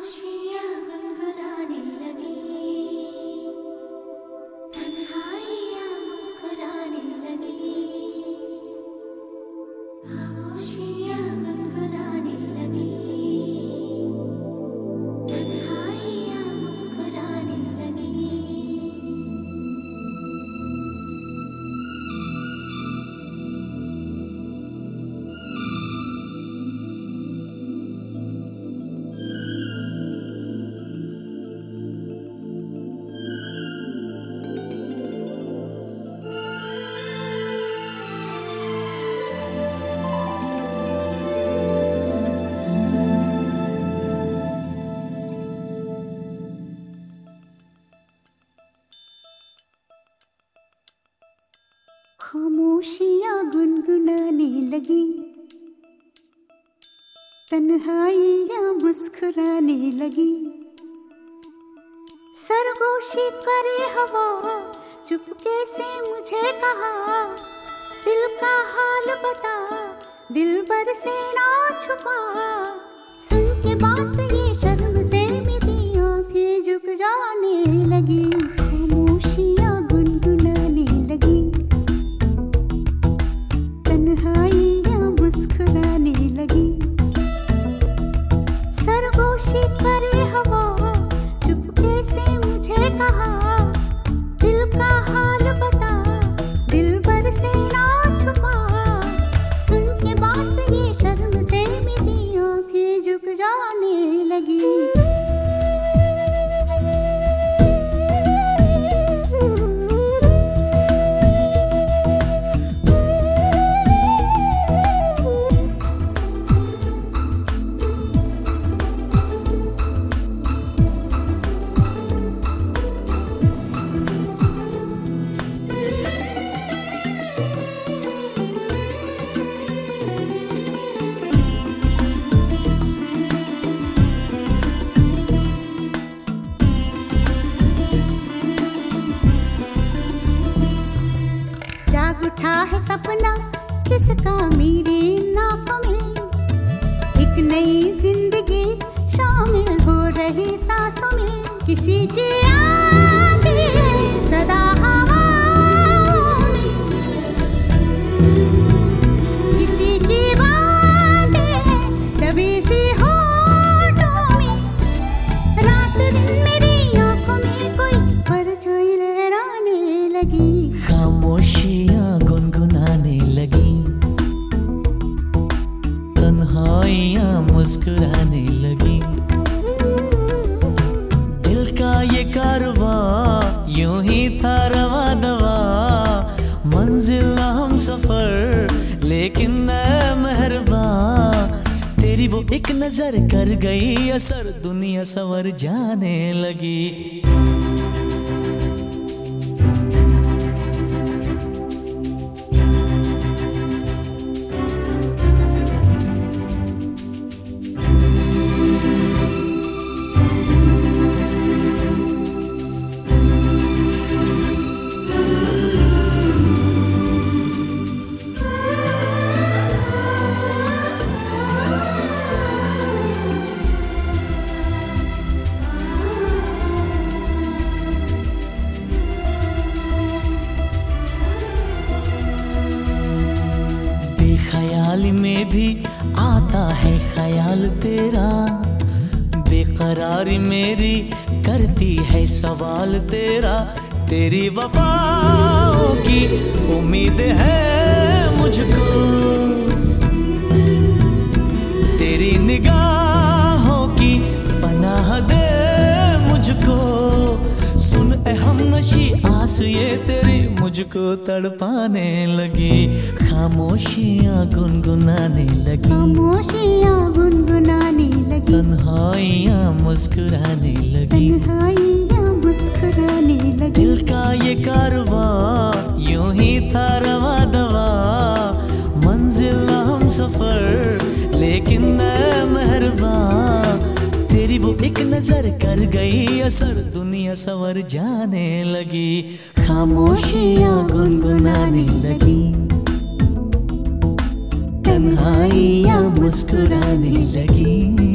खामोशियाँ गुनगुनाने लगी, तन्हाइयाँ मुस्कुराने लगी। खामोशियाँ गुनगुनाने लगी, तन्हाइयाँ मुस्कुराने लगी। खामोशियाँ गुनगुनाने लगी, तन्हाइयाँ मुस्कुराने लगी। सरगोशी करे हवा, चुपके से मुझे कहा, दिल का हाल बता, दिलबर से ना छुपा। सुन के बात ये शर्म से मेरी आंखें झुक जाने लगी। खामोशियाँ गुनगुनाने लगी, तन्हाइयाँ मुस्कुराने लगी। सरगोशी करे हवा, चुपके से मुझे कहा, दिल का हाल बता, दिलबर से ना छुपा। सुन के बात ये शर्म से मेरी आंखें झुक जाने लगी। उठा है सपना किसका मेरे नाकों में, एक नई जिंदगी शामिल हो रही सांसों में। किसी की आगे सदा हवाओं में, किसी की बातें दबी सी होठों में। रात दिन मेरी आंखों में कोई परछाई लहराने लगी। खामोशियाँ गुनगुनाने लगी, तन्हाइयाँ मुस्कुराने लगी। दिल का ये कारवां यूं ही था रवा दवा, मंजिल ना हम सफर लेकिन मैं मेहरबान। तेरी वो एक नजर कर गई असर, दुनिया संवर जाने लगी। ख्याल में भी आता है ख्याल तेरा, बेकरारी मेरी करती है सवाल तेरा। तेरी वफाओं की उम्मीद है मुझको, तेरी निगाहों की पनाह दे मुझको। सुन ए हमनशी आस ये तेरी मुझको तड़पाने लगी। खामोशियाँ गुनगुनाने लगी, खामोशियाँ गुनगुनाने लगी, तन्हाइयाँ मुस्कुराने लगी। तन्हाइयाँ मुस्कुराने लगी। दिल का ये कारवां यूं ही था रवा दवा, मंजिल ना हम सफर लेकिन मैं मेहरबान। तेरी वो एक नजर कर गई असर, दुनिया संवर जाने लगी। खामोशियाँ गुनगुनाने लगी, तन्हाइयाँ मुस्कुराने लगी।